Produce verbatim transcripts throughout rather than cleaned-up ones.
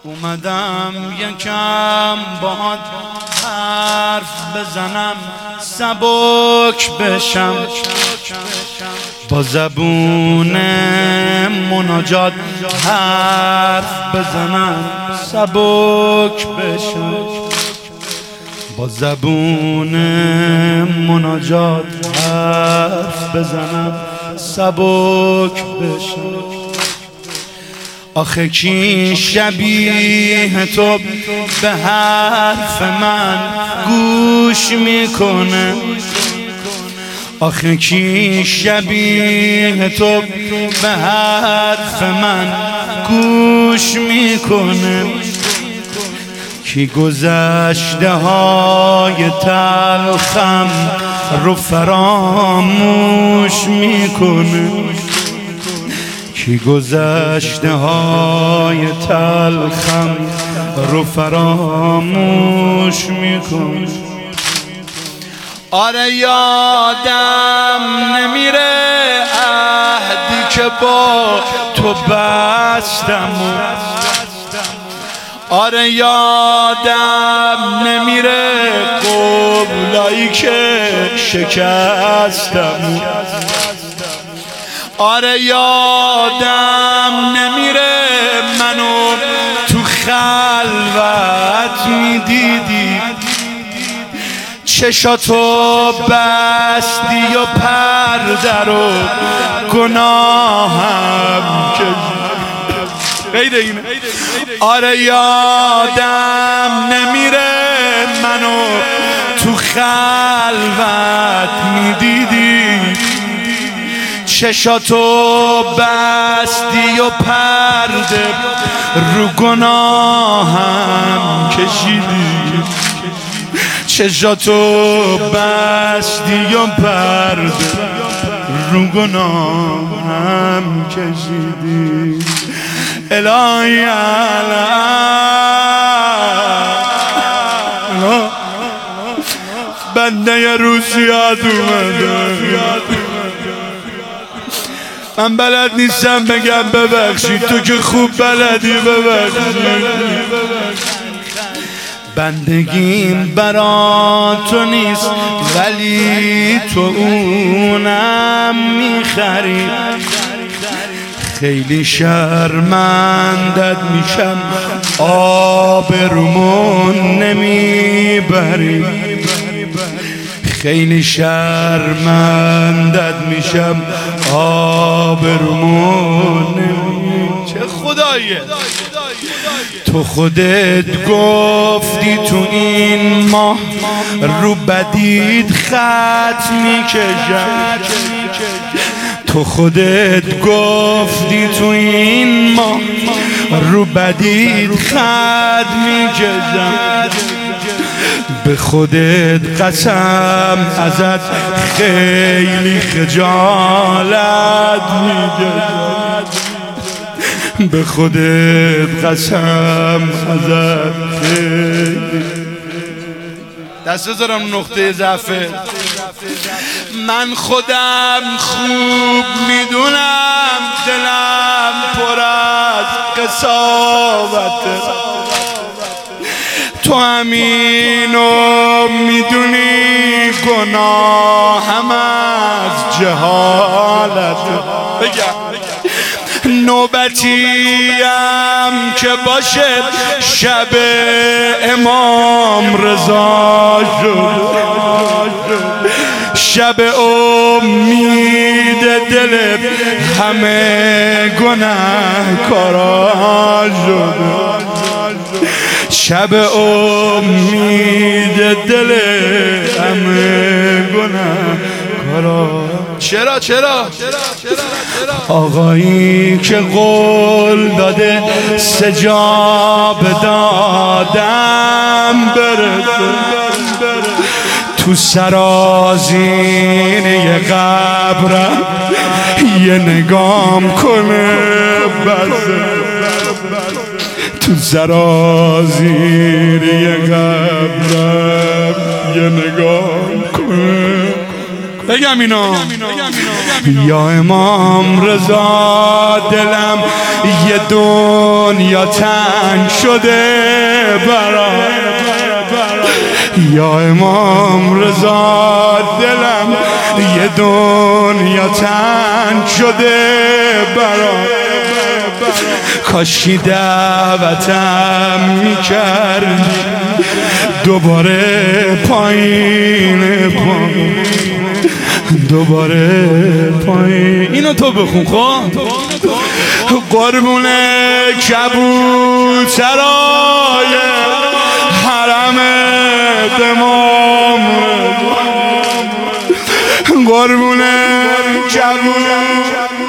اومدم یکم باهات حرف بزنم، سبک بشم، با زبون مناجات حرف بزنم، سبک بشم، با زبون مناجات حرف بزنم، سبک بشم. آخه کی شبیه تو به حرف من گوش میکنه؟ آخه کی شبیه تو به حرف من گوش میکنه؟ کی گذشته های تلخم رو فراموش میکنه؟ کی گذشته های تلخم رو فراموش میکنه؟ آره یادم نمیره عهدی که با تو بستم، آره یادم نمیره قولایی که شکستم، آره یادم نمیره منو تو خلوت میدیدی، چشاتو بستی و پرده رو گناهم غیر اینه. آره یادم نمیره منو تو خلوت میدیدی، چشاتو بستی و پرده رو گناهم کشیدی، چشاتو بستی و پرده رو گناهم کشیدی. الهی الان بنده یه روز یاد اومده، من بلد نیستم بگم ببخشید، تو که خوب بلدی ببخشید. بندگیم برا تو نیست ولی تو اونم میخری، خیلی شرمندت میشم آبرومون نمیبری، خیلی شرمندت میشم آبرومون نمیبری. چه خداییه؟ تو خودت گفتی تو این ماه رو بدید خط میکشم، تو خودت گفتی تو این ماه رو بدید خط میکشم، به خودت قسم ازت خیلی خجالت میکشم، به خودت قسم ازت خیلی. دست بذارم نقطه ضعفه. من خودم خوب میدونم دلم پر از قساوته، تو همینو میدونی گناهم از جهالته. بگم نوبتیم که باشه شب امام رضا شد، شب امید دل همه گناهکارا شد، شب امید دل همه گناهکارا. چرا چرا آقایی که قول داده سجاب دادم برسه، تو سرازینه قبرم یه نگام کنه بسه، تو سرازینه قبرم یه نگام کنه. بگم اینو یا امام رضا دلم یه دنیا تنگ شده برات، یا امام رضا دلم یه دنیا تنگ شده برات، کاشی دعوتم میکردی دوباره پایین پایین دوباره پایین. اینو تو بخون خب. قربون کبوترای حرم امام، قربون کبوترای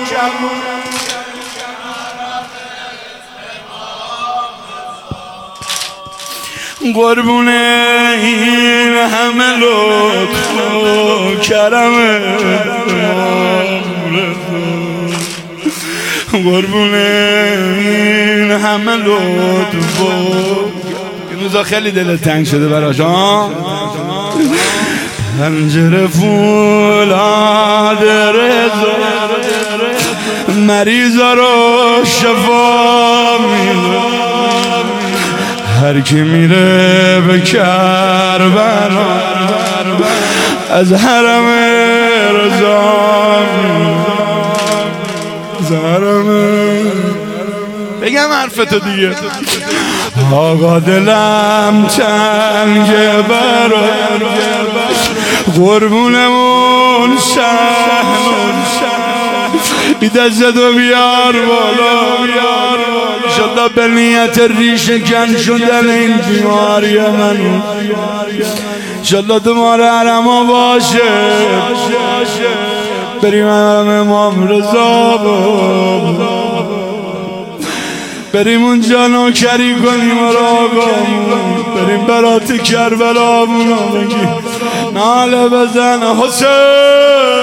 قربون این همه لطف و کرم، قربون این همه لطف و این روزا خیلی دلت تنگ شده براش ها. پنجره فولاد رضا مریضا رو شفا میده، هر کی میره به کربلا از حرم رضا، از حرم بگم حرفتو دیگه. آقا دلم تنگه برات، قربونمون شهنون ای دستتو بیار بالا، انشالله به نیت ریش کن شدن این بیماری من، انشالله دمار حرما باشه، بریم امام رضا بریم اونجا نوکری کنیم و راگامون، بریم برات کربلامونو بگیم ناله بزن حسین.